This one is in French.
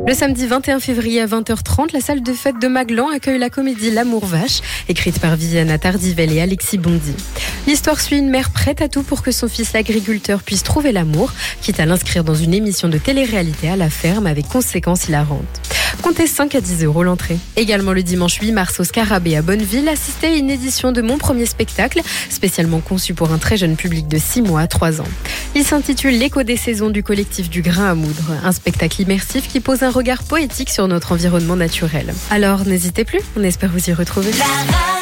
Le samedi 21 février à 20h30, la salle de fête de Maglan accueille la comédie L'amour vache, écrite par Viviana Tardivell et Alexis Bondy. L'histoire suit une mère prête à tout pour que son fils l'agriculteur puisse trouver l'amour, quitte à l'inscrire dans une émission de télé-réalité à la ferme avec conséquences hilarantes. Comptez 5 à 10 € l'entrée. Également le dimanche 8 mars au Scarabée à Bonneville, assistez à une édition de Mon premier spectacle, spécialement conçu pour un très jeune public de 6 mois à 3 ans. Il s'intitule L'écho des saisons du collectif du grain à moudre, un spectacle immersif qui pose un regard poétique sur notre environnement naturel. Alors n'hésitez plus, on espère vous y retrouver.